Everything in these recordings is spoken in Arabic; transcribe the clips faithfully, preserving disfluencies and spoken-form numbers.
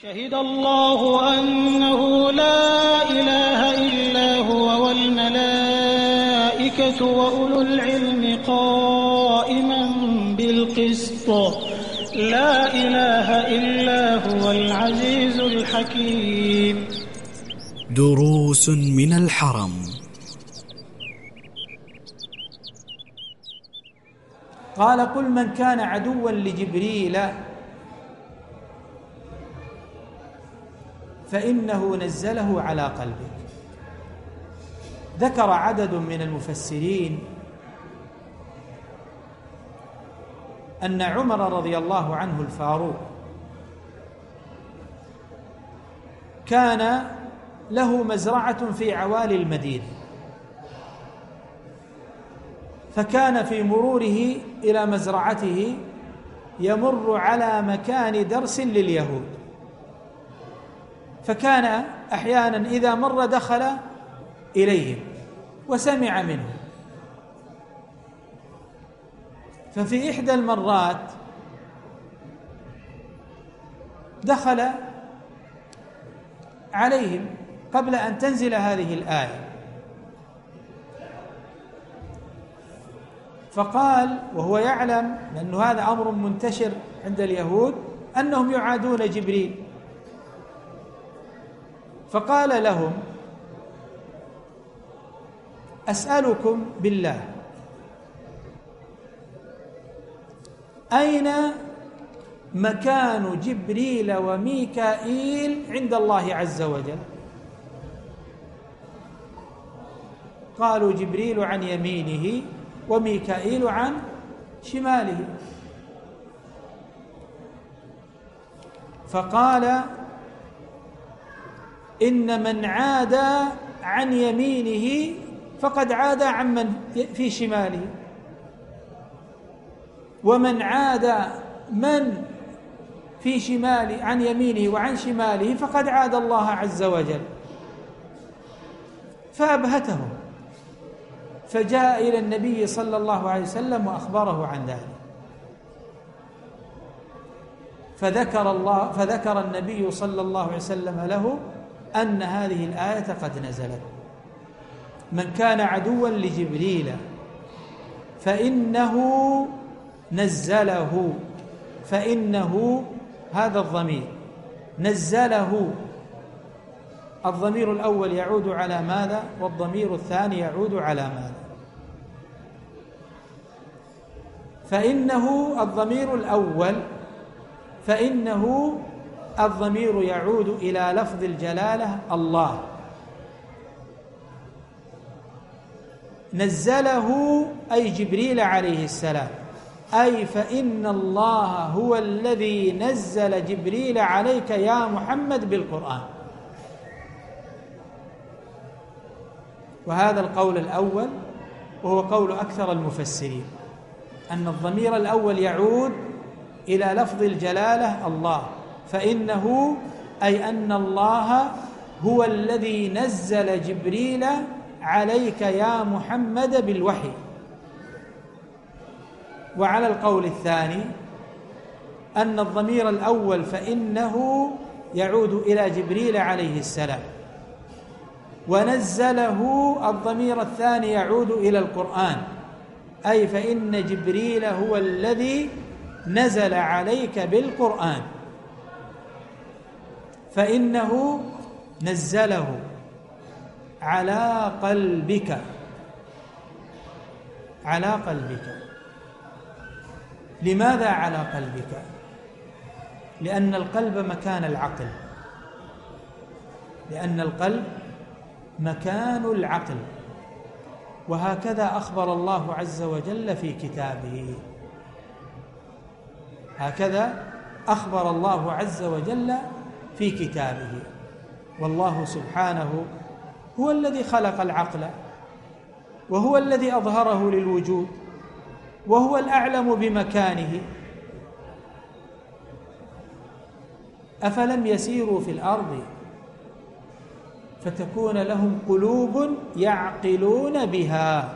شهد الله أنه لا إله إلا هو والملائكة وأولو العلم قائما بالقسط لا إله إلا هو العزيز الحكيم. دروس من الحرم. قال: قل من كان عدوا لجبريل فإنه نزله على قلبك. ذكر عدد من المفسرين أن عمر رضي الله عنه الفاروق كان له مزرعة في عوالي المدينة، فكان في مروره إلى مزرعته يمر على مكان درس لليهود، فكان أحيانا إذا مر دخل إليهم وسمع منهم. ففي إحدى المرات دخل عليهم قبل أن تنزل هذه الآية، فقال وهو يعلم لأن هذا أمر منتشر عند اليهود أنهم يعادون جبريل، فقال لهم: أسألكم بالله أين مكان جبريل وميكائيل عند الله عز وجل؟ قالوا: جبريل عن يمينه وميكائيل عن شماله. فقال: إن من عاد عن يمينه فقد عاد عن من في شماله، ومن عاد من في شماله عن يمينه وعن شماله فقد عاد الله عز وجل. فأبهتهم، فجاء إلى النبي صلى الله عليه وسلم وأخبره عن ذلك، فذكر الله فذكر النبي صلى الله عليه وسلم له أن هذه الآية قد نزلت: من كان عدوا لجبريل فإنه نزله. فإنه هذا الضمير نزله، الضمير الأول يعود على ماذا؟ والضمير الثاني يعود على ماذا؟ فإنه الضمير الأول فإنه الضمير يعود إلى لفظ الجلالة الله. نزله أي جبريل عليه السلام، أي فإن الله هو الذي نزل جبريل عليك يا محمد بالقرآن. وهذا القول الأول وهو قول أكثر المفسرين، أن الضمير الأول يعود إلى لفظ الجلالة الله، فإنه أي أن الله هو الذي نزل جبريل عليك يا محمد بالوحي. وعلى القول الثاني أن الضمير الأول فإنه يعود إلى جبريل عليه السلام، ونزله الضمير الثاني يعود إلى القرآن، أي فإن جبريل هو الذي نزل عليك بالقرآن، فإنه نزله على قلبك على قلبك. لماذا على قلبك؟ لأن القلب مكان العقل، لأن القلب مكان العقل، وهكذا أخبر الله عز وجل في كتابه، هكذا أخبر الله عز وجل في كتابه. والله سبحانه هو الذي خلق العقل، وهو الذي أظهره للوجود، وهو الأعلم بمكانه. أفلم يسيروا في الأرض فتكون لهم قلوب يعقلون بها.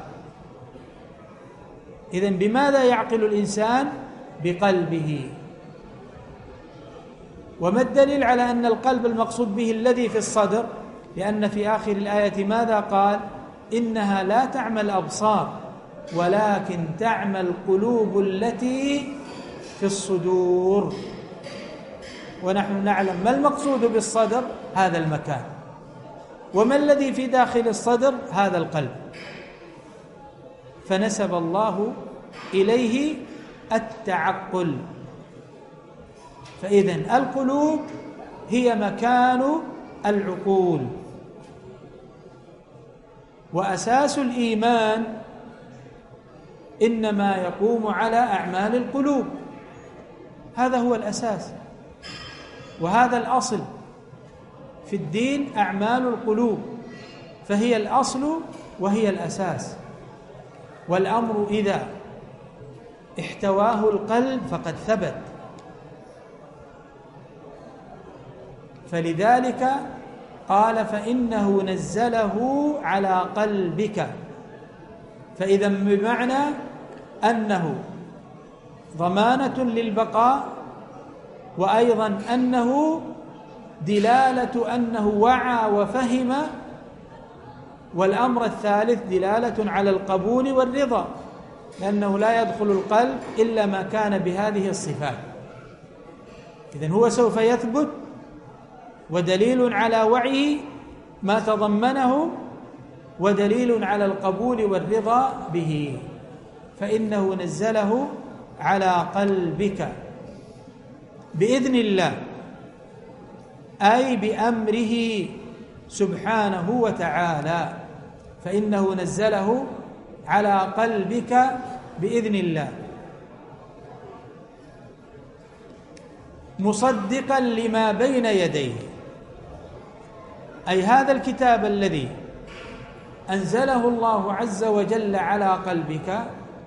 إذن بماذا يعقل الإنسان؟ بقلبه. وما الدليل على أن القلب المقصود به الذي في الصدر؟ لأن في آخر الآية ماذا قال؟ إنها لا تعمى الأبصار ولكن تعمى القلوب التي في الصدور. ونحن نعلم ما المقصود بالصدر؟ هذا المكان. وما الذي في داخل الصدر؟ هذا القلب. فنسب الله إليه التعقل. فإذن القلوب هي مكان العقول. وأساس الإيمان إنما يقوم على أعمال القلوب، هذا هو الأساس وهذا الأصل في الدين، أعمال القلوب، فهي الأصل وهي الأساس. والأمر إذا احتواه القلب فقد ثبت. فلذلك قال فإنه نزله على قلبك. فإذا بمعنى أنه ضمانة للبقاء، وأيضا أنه دلالة أنه وعى وفهم، والأمر الثالث دلالة على القبول والرضا، لأنه لا يدخل القلب إلا ما كان بهذه الصفات. إذن هو سوف يثبت، ودليل على وعيه ما تضمنه، ودليل على القبول والرضا به. فإنه نزله على قلبك بإذن الله، أي بأمره سبحانه وتعالى. فإنه نزله على قلبك بإذن الله مصدقا لما بين يديه، أي هذا الكتاب الذي أنزله الله عز وجل على قلبك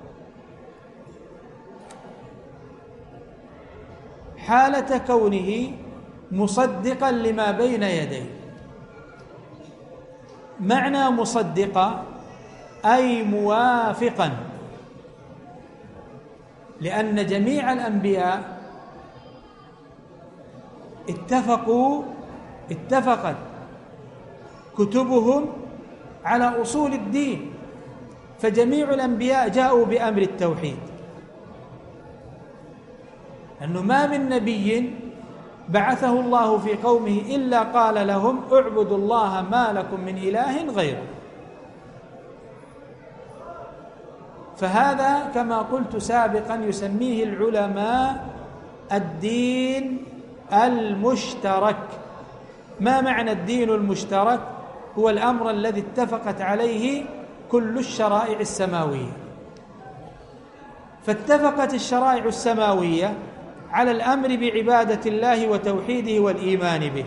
حالة كونه مصدقا لما بين يديه. معنى مصدقا أي موافقا، لأن جميع الأنبياء اتفقوا اتفقت كتبهم على أصول الدين، فجميع الأنبياء جاءوا بأمر التوحيد، أنه ما من نبي بعثه الله في قومه إلا قال لهم اعبدوا الله ما لكم من إله غيره. فهذا كما قلت سابقا يسميه العلماء الدين المشترك. ما معنى الدين المشترك؟ هو الأمر الذي اتفقت عليه كل الشرائع السماوية. فاتفقت الشرائع السماوية على الأمر بعبادة الله وتوحيده والإيمان به،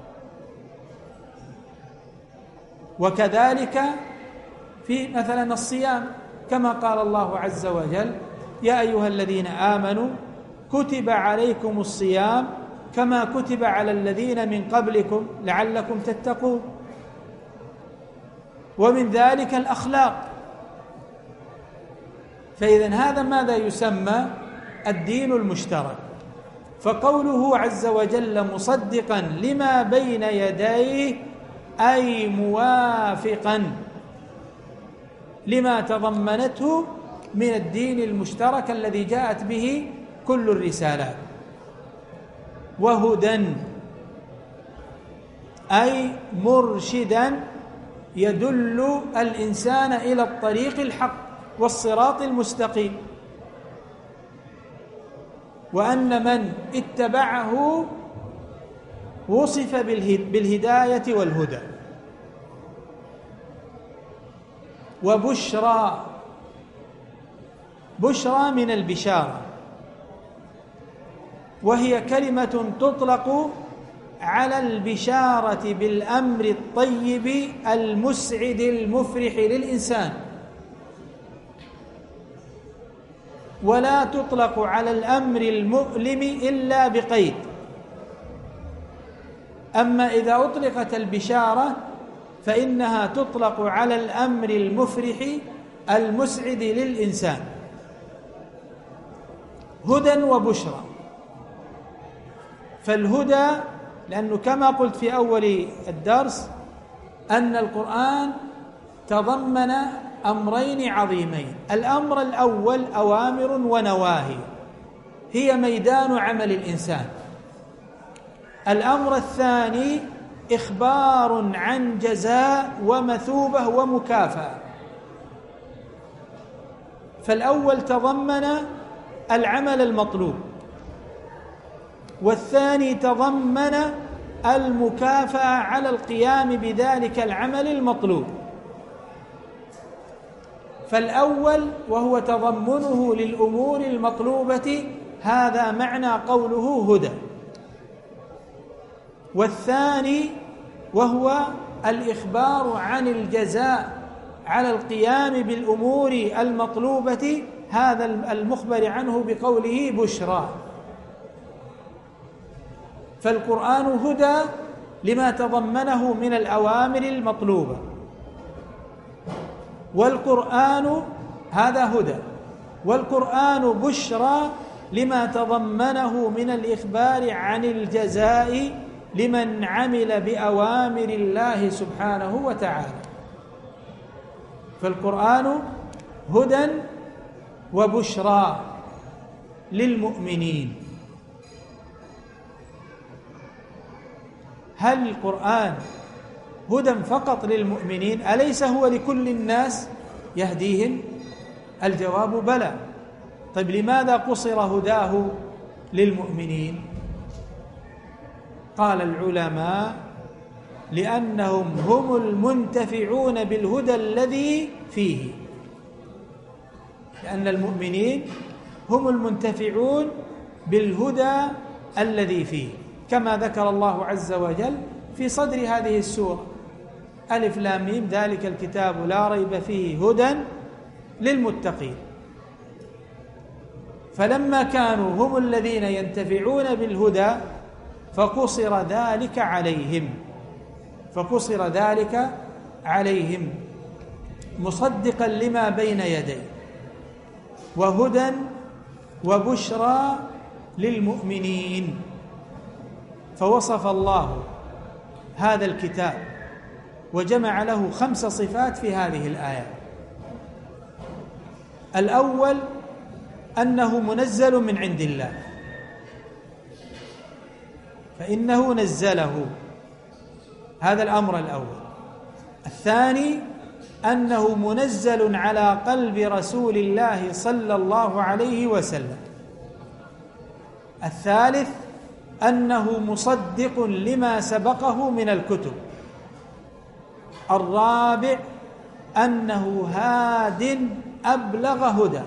وكذلك في مثلا الصيام، كما قال الله عز وجل يا أيها الذين آمنوا كتب عليكم الصيام كما كتب على الذين من قبلكم لعلكم تتقون. ومن ذلك الأخلاق. فإذن هذا ماذا يسمى؟ الدين المشترك. فقوله عز وجل مصدقا لما بين يديه أي موافقا لما تضمنته من الدين المشترك الذي جاءت به كل الرسالات. وهدى أي مرشدا يدل الإنسان إلى الطريق الحق والصراط المستقيم، وأن من اتبعه وصف بالهداية والهدى. وبشرى، بشرى من البشارة، وهي كلمة تطلق على البشارة بالأمر الطيب المسعد المفرح للإنسان، ولا تطلق على الأمر المؤلم إلا بقيد. أما إذا أطلقت البشارة فإنها تطلق على الأمر المفرح المسعد للإنسان. هدى وبشرى. فالهدى، لأنه كما قلت في أول الدرس أن القرآن تضمن أمرين عظيمين. الأمر الأول أوامر ونواهي هي ميدان عمل الإنسان. الأمر الثاني إخبار عن جزاء ومثوبة ومكافأة. فالأول تضمن العمل المطلوب، والثاني تضمن المكافأة على القيام بذلك العمل المطلوب. فالأول وهو تضمنه للأمور المطلوبة، هذا معنى قوله هدى. والثاني وهو الإخبار عن الجزاء على القيام بالأمور المطلوبة، هذا المخبر عنه بقوله بشرى. فالقرآن هدى لما تضمنه من الأوامر المطلوبة، والقرآن هذا هدى، والقرآن بشرى لما تضمنه من الإخبار عن الجزاء لمن عمل بأوامر الله سبحانه وتعالى. فالقرآن هدى وبشرى للمؤمنين. هل القرآن هدى فقط للمؤمنين؟ أليس هو لكل الناس يهديهم؟ الجواب بلى. طيب لماذا قصر هداه للمؤمنين؟ قال العلماء لأنهم هم المنتفعون بالهدى الذي فيه، لأن المؤمنين هم المنتفعون بالهدى الذي فيه، كما ذكر الله عز وجل في صدر هذه السورة: ألف لام ميم ذلك الكتاب لا ريب فيه هدى للمتقين. فلما كانوا هم الذين ينتفعون بالهدى فقصر ذلك عليهم فقصر ذلك عليهم مصدقا لما بين يديه، وهدى وبشرى للمؤمنين. فوصف الله هذا الكتاب وجمع له خمس صفات في هذه الآية. الأول أنه منزل من عند الله، فإنه نزله، هذا الأمر الأول. الثاني أنه منزل على قلب رسول الله صلى الله عليه وسلم. الثالث أنه مصدق لما سبقه من الكتب. الرابع أنه هاد أبلغ هدى.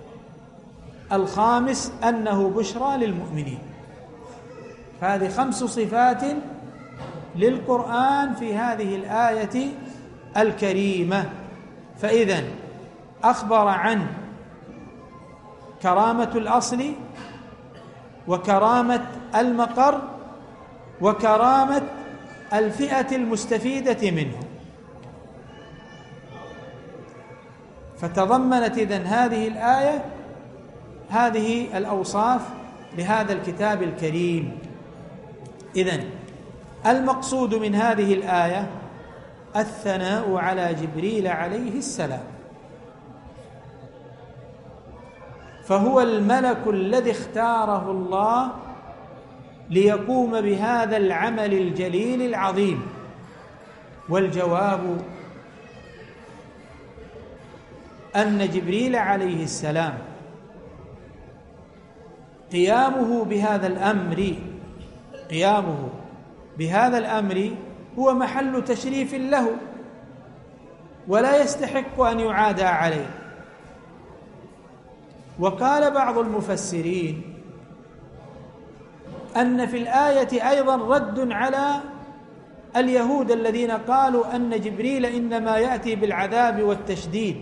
الخامس أنه بشرى للمؤمنين. فهذه خمس صفات للقرآن في هذه الآية الكريمة. فإذن أخبر عن كرامة الأصل، وكرامة المقر، وكرامة الفئة المستفيدة منه. فتضمنت إذن هذه الآية هذه الأوصاف لهذا الكتاب الكريم. إذن المقصود من هذه الآية الثناء على جبريل عليه السلام، فهو الملك الذي اختاره الله ليقوم بهذا العمل الجليل العظيم. والجواب أن جبريل عليه السلام قيامه بهذا الأمر قيامه بهذا الأمر هو محل تشريف له، ولا يستحق أن يعادى عليه. وقال بعض المفسرين أن في الآية أيضا رد على اليهود الذين قالوا أن جبريل إنما يأتي بالعذاب والتشديد،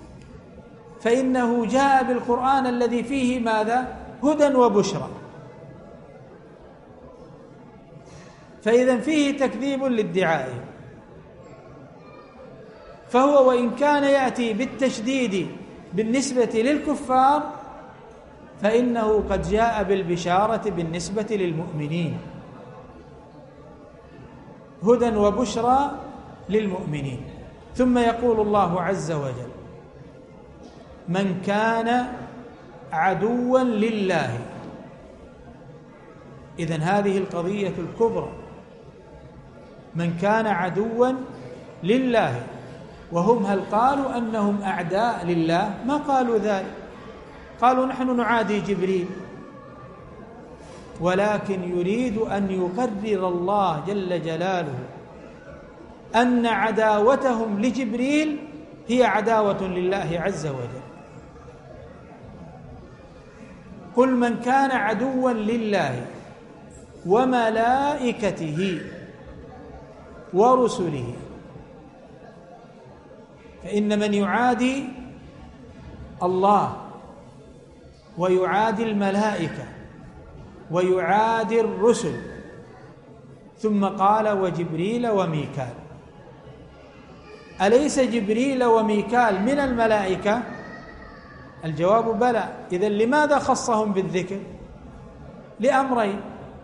فإنه جاء بالقرآن الذي فيه ماذا؟ هدى وبشرى. فإذا فيه تكذيب للدعاء. فهو وإن كان يأتي بالتشديد بالنسبة للكفار، فإنه قد جاء بالبشارة بالنسبة للمؤمنين، هدى وبشرى للمؤمنين. ثم يقول الله عز وجل: من كان عدوا لله. إذن هذه القضية الكبرى، من كان عدوا لله. وهم هل قالوا أنهم أعداء لله؟ ما قالوا ذلك، قالوا نحن نعادي جبريل، ولكن يريد أن يقرر الله جل جلاله أن عداوتهم لجبريل هي عداوة لله عز وجل. قل من كان عدوا لله وملائكته ورسله، فإن من يعادي الله ويعادي الملائكة ويعادي الرسل، ثم قال وجبريل وميكال، أليس جبريل وميكال من الملائكة؟ الجواب بلى. إذن لماذا خصهم بالذكر؟ لأمرين: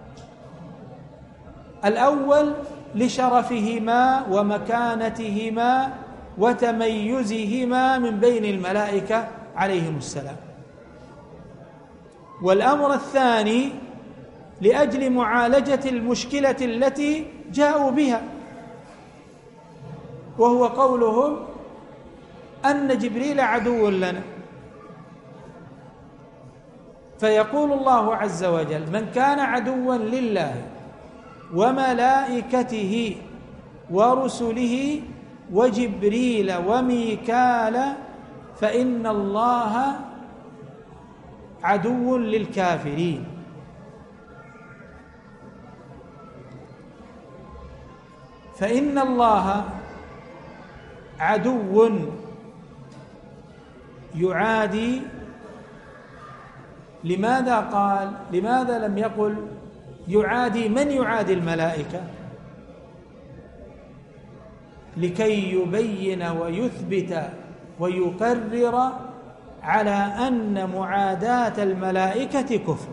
الأول لشرفهما ومكانتهما وتميزهما من بين الملائكة عليهم السلام، والأمر الثاني لأجل معالجة المشكلة التي جاءوا بها، وهو قولهم أن جبريل عدو لنا. فيقول الله عز وجل: من كان عدوا لله وملائكته ورسله وجبريل وميكال فإن الله عدو للكافرين. فإن الله عدو يعادي. لماذا قال؟ لماذا لم يقل يعادي من يعادي الملائكة؟ لكي يبين ويثبت ويقرر على أن معاداة الملائكة كفر،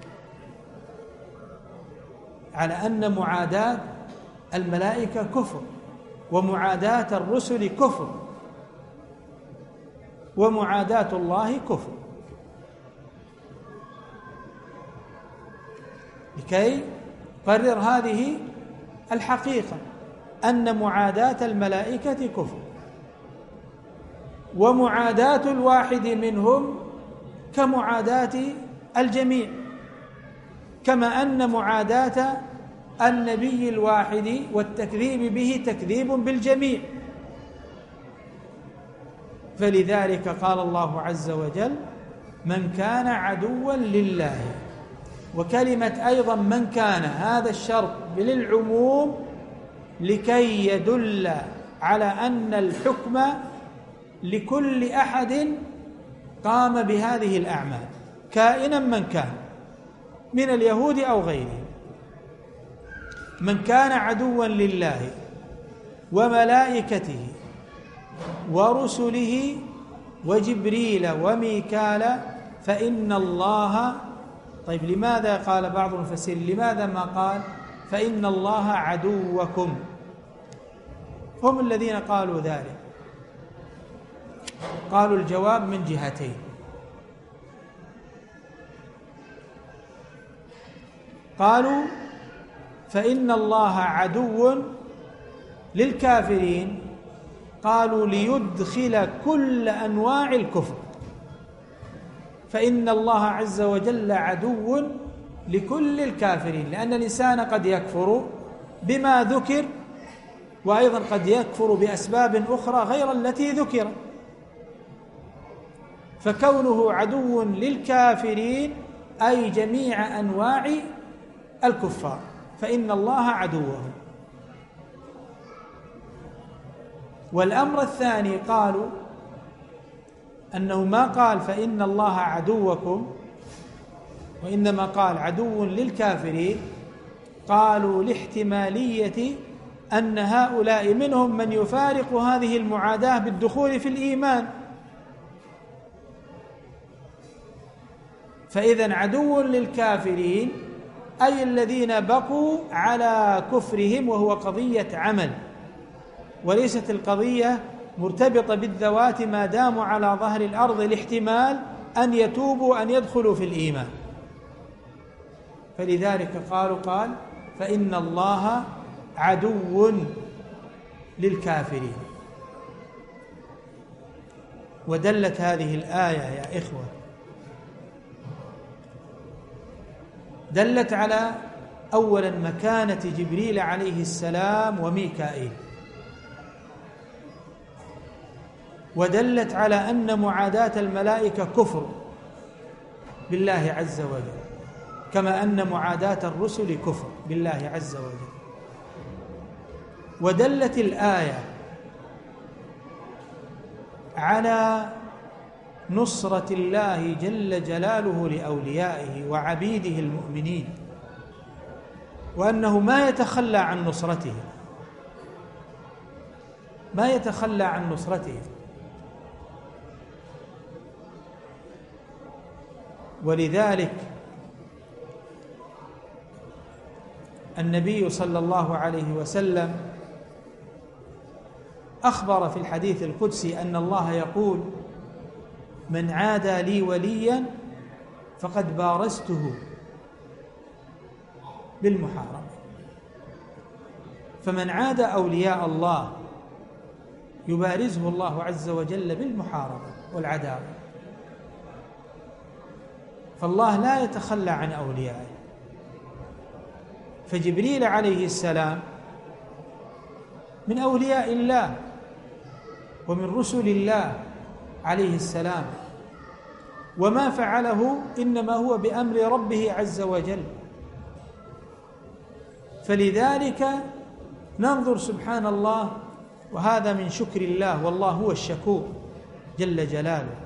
على أن معاداة الملائكة كفر، ومعاداة الرسل كفر، ومعاداة الله كفر، لكي قرر هذه الحقيقة أن معاداة الملائكة كفر، ومعاداة الواحد منهم كمعاداة الجميع، كما أن معاداة النبي الواحد والتكذيب به تكذيب بالجميع. فلذلك قال الله عز وجل: من كان عدوا لله. وكلمة أيضا من كان، هذا الشرط للعموم لكي يدل على أن الحكم لكل أحد قام بهذه الأعمال كائنا من كان من اليهود أو غيرهم. من كان عدوا لله وملائكته ورسله وجبريل وميكال فإن الله. طيب لماذا قال بعض المفسرين لماذا ما قال فإن الله عدوكم؟ هم الذين قالوا ذلك قالوا الجواب من جهتين: قالوا فإن الله عدو للكافرين، قالوا ليدخل كل أنواع الكفر، فإن الله عز وجل عدو لكل الكافرين، لأن الإنسان قد يكفر بما ذكر، وأيضا قد يكفر بأسباب أخرى غير التي ذكرت، فكونه عدو للكافرين أي جميع أنواع الكفار، فإن الله عدوهم. والأمر الثاني قالوا أنه ما قال فإن الله عدوكم، وإنما قال عدو للكافرين، قالوا لاحتمالية أن هؤلاء منهم من يفارق هذه المعاداة بالدخول في الإيمان، فإذن عدو للكافرين أي الذين بقوا على كفرهم، وهو قضية عمل، وليست القضية مرتبطة بالذوات ما داموا على ظهر الأرض، لاحتمال أن يتوبوا أن يدخلوا في الإيمان. فلذلك قالوا قال فإن الله عدو للكافرين. ودلت هذه الآية يا إخوة دلت على أولا مكانة جبريل عليه السلام وميكائيل، ودلت على أن معاداة الملائكة كفر بالله عز وجل، كما أن معاداة الرسل كفر بالله عز وجل. ودلت الآية على نصرة الله جل جلاله لأوليائه وعبيده المؤمنين، وأنه ما يتخلى عن نصرته، ما يتخلى عن نصرته. ولذلك النبي صلى الله عليه وسلم أخبر في الحديث القدسي أن الله يقول من عادى لي وليا فقد بارزته بالمحاربة. فمن عادى أولياء الله يبارزه الله عز وجل بالمحاربة والعداوة. فالله لا يتخلى عن أوليائه. فجبريل عليه السلام من أولياء الله ومن رسل الله عليه السلام، وما فعله إنما هو بأمر ربه عز وجل. فلذلك ننظر سبحان الله، وهذا من شكر الله، والله هو الشكور جل جلاله.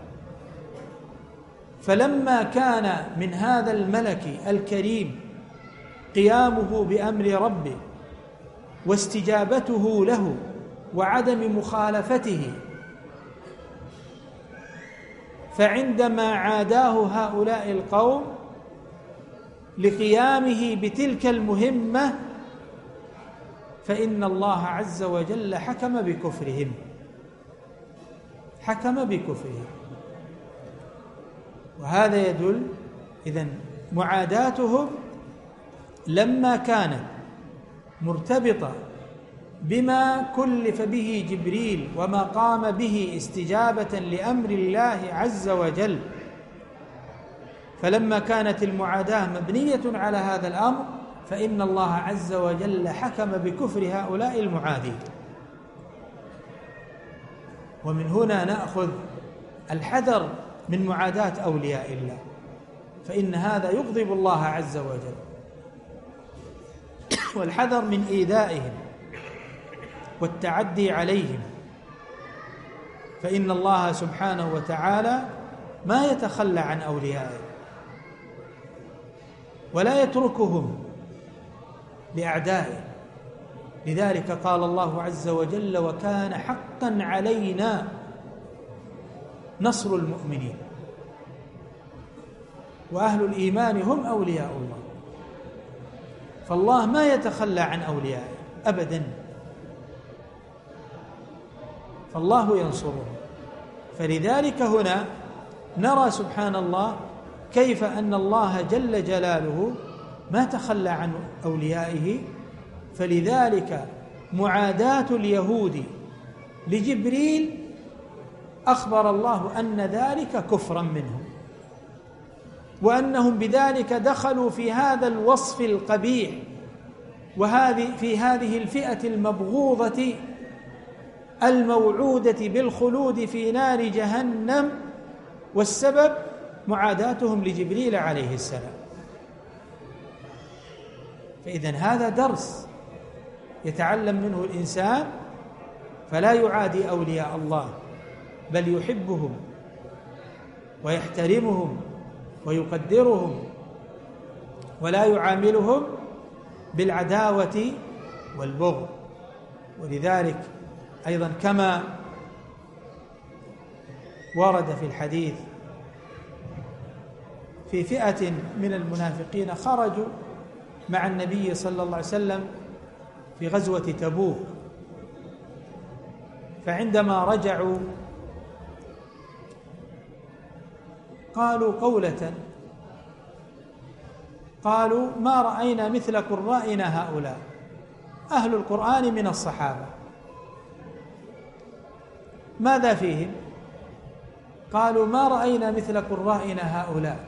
فلما كان من هذا الملك الكريم قيامه بأمر ربه واستجابته له وعدم مخالفته، فعندما عاداه هؤلاء القوم لقيامه بتلك المهمة فإن الله عز وجل حكم بكفرهم، حكم بكفرهم. وهذا يدل إذن معاداتهم لما كانت مرتبطة بما كلف به جبريل وما قام به استجابة لأمر الله عز وجل، فلما كانت المعاداة مبنية على هذا الأمر فإن الله عز وجل حكم بكفر هؤلاء المعادين. ومن هنا نأخذ الحذر من معاداة أولياء الله، فإن هذا يغضب الله عز وجل، والحذر من إيذائهم والتعدي عليهم، فإن الله سبحانه وتعالى ما يتخلى عن أوليائه ولا يتركهم لأعدائه. لذلك قال الله عز وجل وكان حقا علينا نصر المؤمنين. وأهل الإيمان هم أولياء الله، فالله ما يتخلى عن أوليائه أبدا، فالله ينصرهم. فلذلك هنا نرى سبحان الله كيف أن الله جل جلاله ما تخلى عن أوليائه. فلذلك معاداة اليهود لجبريل أخبر الله أن ذلك كفرا منهم، وأنهم بذلك دخلوا في هذا الوصف القبيح وهذه في هذه الفئة المبغوضة الموعودة بالخلود في نار جهنم، والسبب معاداتهم لجبريل عليه السلام. فإذن هذا درس يتعلم منه الإنسان، فلا يعادي أولياء الله بل يحبهم ويحترمهم ويقدرهم، ولا يعاملهم بالعداوة والبغض. ولذلك أيضا كما ورد في الحديث في فئة من المنافقين خرجوا مع النبي صلى الله عليه وسلم في غزوة تبوك، فعندما رجعوا قالوا قولة، قالوا: ما رأينا مثل قرائنا هؤلاء، أهل القرآن من الصحابة، ماذا فيهم؟ قالوا: ما رأينا مثل قرائنا هؤلاء،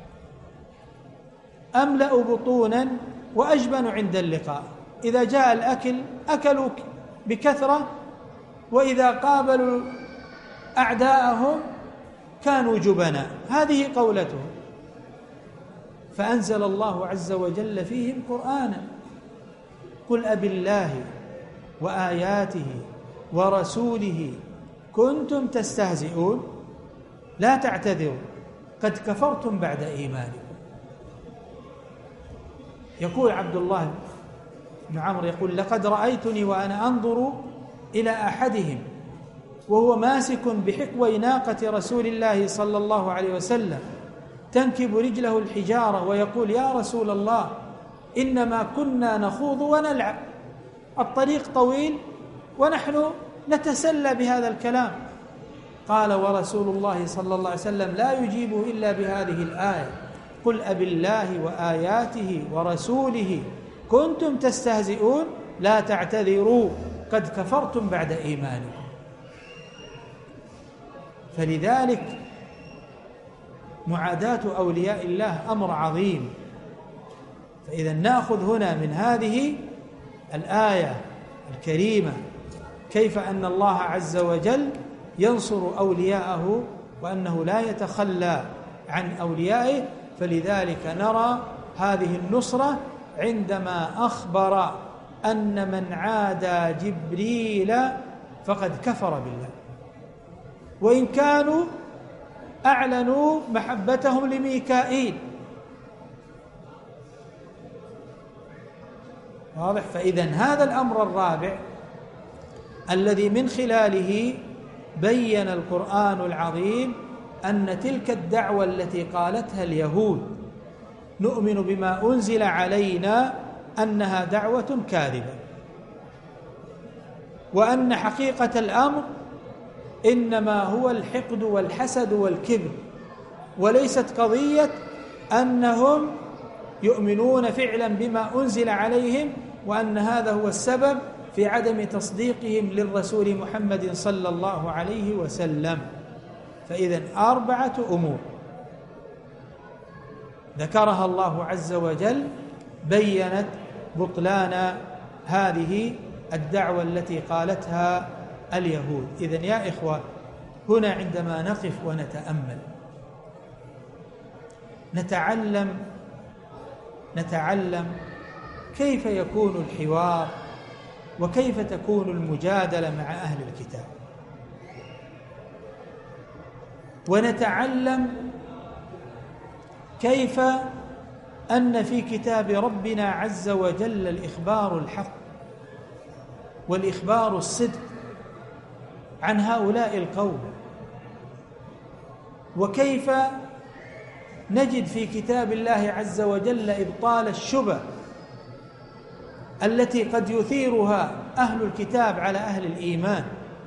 أملأ بطونا وأجبن عند اللقاء، إذا جاء الأكل أكلوا بكثرة، وإذا قابلوا أعداءهم كانوا جبنا. هذه قولتهم. فأنزل الله عز وجل فيهم قرآنا: قل أبالله وآياته ورسوله كنتم تستهزئون لا تعتذروا قد كفرتم بعد إيمانكم. يقول عبد الله بن عمرو يقول: لقد رأيتني وأنا أنظر إلى أحدهم وهو ماسك بحقوي ناقة رسول الله صلى الله عليه وسلم تنكب رجله الحجارة ويقول: يا رسول الله إنما كنا نخوض ونلعب، الطريق طويل ونحن نتسلى بهذا الكلام. قال: ورسول الله صلى الله عليه وسلم لا يجيب إلا بهذه الآية: قل أبالله وآياته ورسوله كنتم تستهزئون لا تعتذروا قد كفرتم بعد إيمانكم. فلذلك معاداة أولياء الله أمر عظيم. فإذا نأخذ هنا من هذه الآية الكريمة كيف أن الله عز وجل ينصر أولياءه وأنه لا يتخلى عن أوليائه. فلذلك نرى هذه النصرة عندما أخبر أن من عادى جبريل فقد كفر بالله، وإن كانوا أعلنوا محبتهم لميكائيل. واضح؟ فإذا هذا الأمر الرابع الذي من خلاله بين القرآن العظيم أن تلك الدعوة التي قالتها اليهود نؤمن بما أنزل علينا أنها دعوة كاذبة، وأن حقيقة الأمر إنما هو الحقد والحسد والكبر، وليست قضية أنهم يؤمنون فعلا بما أنزل عليهم وأن هذا هو السبب في عدم تصديقهم للرسول محمد صلى الله عليه وسلم. فإذن أربعة أمور ذكرها الله عز وجل بيّنت بطلان هذه الدعوة التي قالتها اليهود. إذن يا إخوة، هنا عندما نقف ونتأمل نتعلم نتعلم كيف يكون الحوار وكيف تكون المجادلة مع أهل الكتاب، ونتعلم كيف أن في كتاب ربنا عز وجل الإخبار الحق والإخبار الصدق عن هؤلاء القوم، وكيف نجد في كتاب الله عز وجل إبطال الشبه التي قد يثيرها أهل الكتاب على أهل الإيمان.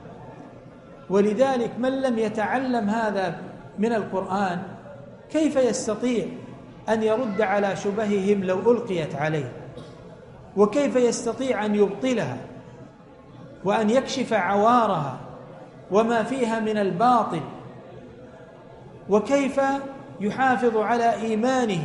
ولذلك من لم يتعلم هذا من القرآن كيف يستطيع أن يرد على شبههم لو ألقيت عليه؟ وكيف يستطيع أن يبطلها وأن يكشف عوارها وما فيها من الباطل؟ وكيف يحافظ على إيمانه؟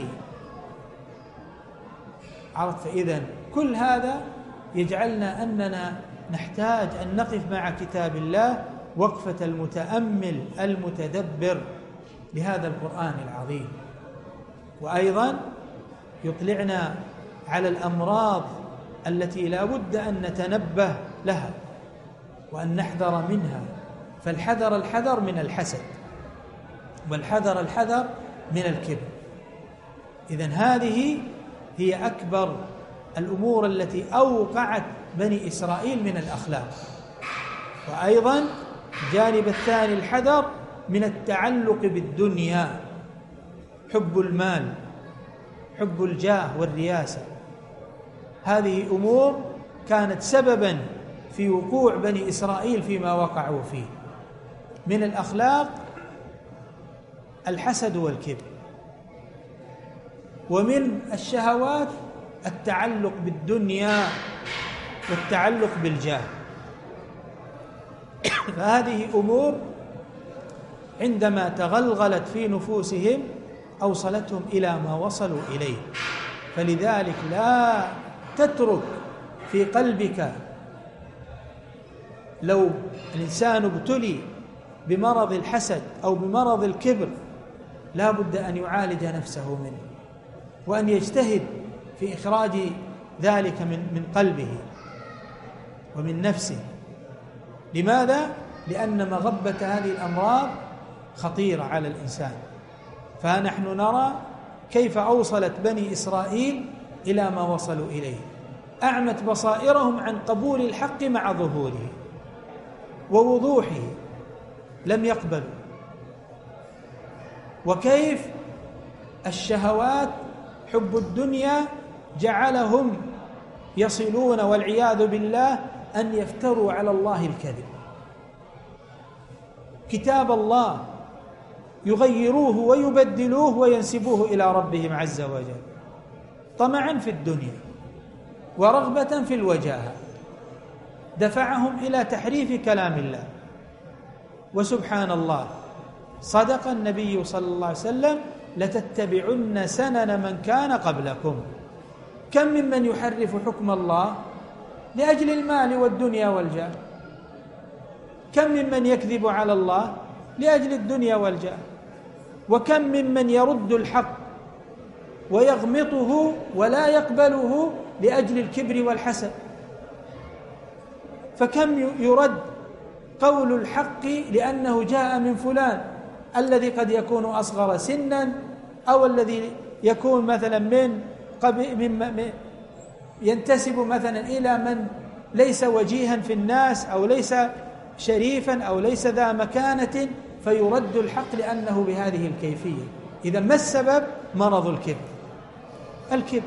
عرفت؟ إذن كل هذا يجعلنا أننا نحتاج أن نقف مع كتاب الله وقفة المتأمل المتدبر لهذا القرآن العظيم، وأيضا يطلعنا على الأمراض التي لا بد أن نتنبه لها وأن نحذر منها. فالحذر الحذر من الحسد، والحذر الحذر من الكبر. إذن هذه هي أكبر الأمور التي أوقعت بني إسرائيل من الأخلاق. وأيضا الجانب الثاني الحذر من التعلق بالدنيا، حب المال، حب الجاه والرياسة. هذه أمور كانت سببا في وقوع بني إسرائيل فيما وقعوا فيه. من الأخلاق الحسد والكبر، ومن الشهوات التعلق بالدنيا والتعلق بالجاه. فهذه أمور عندما تغلغلت في نفوسهم أوصلتهم إلى ما وصلوا إليه. فلذلك لا تترك في قلبك، لو الإنسان ابتلي بمرض الحسد أو بمرض الكبر لا بد أن يعالج نفسه منه، وأن يجتهد في إخراج ذلك من من قلبه ومن نفسه. لماذا؟ لأن مغبة هذه الأمراض خطيرة على الإنسان. فنحن نرى كيف أوصلت بني إسرائيل إلى ما وصلوا إليه، أعمت بصائرهم عن قبول الحق مع ظهوره ووضوحه، لم يقبلوا. وكيف الشهوات، حب الدنيا، جعلهم يصلون والعياذ بالله أن يفتروا على الله الكذب. كتاب الله يغيروه ويبدلوه وينسبوه إلى ربهم عز وجل طمعا في الدنيا ورغبة في الوجاهة، دفعهم إلى تحريف كلام الله. وسبحان الله، صدق النبي صلى الله عليه وسلم: لتتبعن سنن من كان قبلكم. كم ممن يحرف حكم الله لأجل المال والدنيا والجاه، كم ممن يكذب على الله لأجل الدنيا والجاه، وكم ممن يرد الحق ويغمطه ولا يقبله لأجل الكبر والحسد. فكم يرد قول الحق لأنه جاء من فلان الذي قد يكون أصغر سنا، أو الذي يكون مثلا من من ينتسب مثلا إلى من ليس وجيها في الناس، أو ليس شريفا، أو ليس ذا مكانة، فيرد الحق لأنه بهذه الكيفية. إذا ما السبب؟ مرض الكبر، الكبر.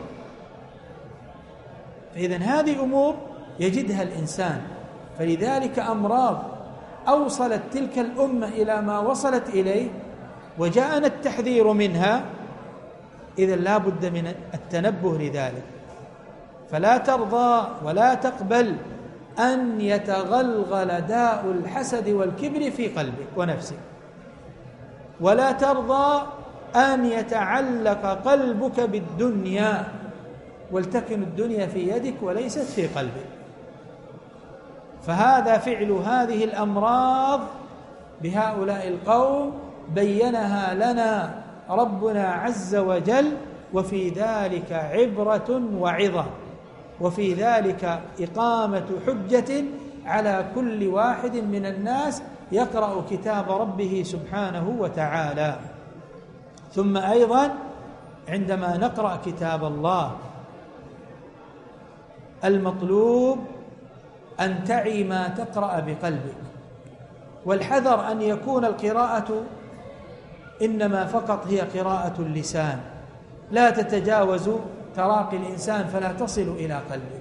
فإذا هذه أمور يجدها الإنسان. فلذلك أمراض أوصلت تلك الأمة إلى ما وصلت إليه وجاءنا التحذير منها، إذا لا بد من التنبه لذلك. فلا ترضى ولا تقبل أن يتغلغل داء الحسد والكبر في قلبك ونفسك، ولا ترضى أن يتعلق قلبك بالدنيا، ولتكن الدنيا في يدك وليست في قلبك. فهذا فعل هذه الأمراض بهؤلاء القوم بينها لنا ربنا عز وجل، وفي ذلك عبرة وعظة، وفي ذلك إقامة حجة على كل واحد من الناس يقرأ كتاب ربه سبحانه وتعالى. ثم أيضا عندما نقرأ كتاب الله المطلوب أن تعي ما تقرأ بقلبك، والحذر أن يكون القراءة إنما فقط هي قراءة اللسان، لا تتجاوز تراقي الإنسان فلا تصل إلى قلبك.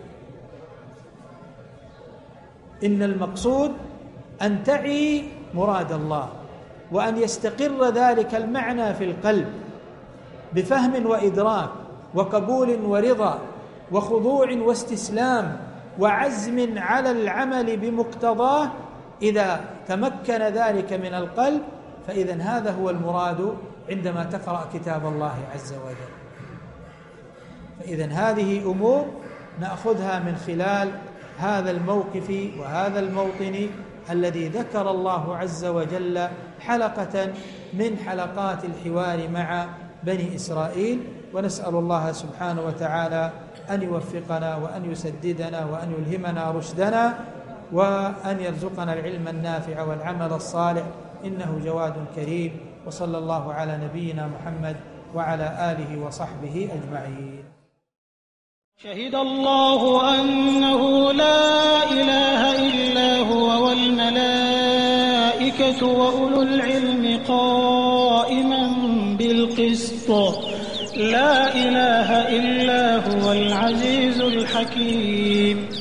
إن المقصود أن تعي مراد الله، وأن يستقر ذلك المعنى في القلب بفهم وإدراك وقبول ورضا وخضوع واستسلام وعزم على العمل بمقتضاه. إذا تمكن ذلك من القلب فإذا هذا هو المراد عندما تقرأ كتاب الله عز وجل. فإذا هذه أمور نأخذها من خلال هذا الموقف وهذا الموطن الذي ذكر الله عز وجل حلقة من حلقات الحوار مع بني إسرائيل. ونسأل الله سبحانه وتعالى أن يوفقنا وأن يسددنا وأن يلهمنا رشدنا، وأن يرزقنا العلم النافع والعمل الصالح، إنه جواد كريم. وصلى الله على نبينا محمد وعلى آله وصحبه أجمعين. شهد الله أنه لا إله إلا هو والملائكة وأولو العلم قائما بالقسط بالقسط لا إله إلا هو العزيز الحكيم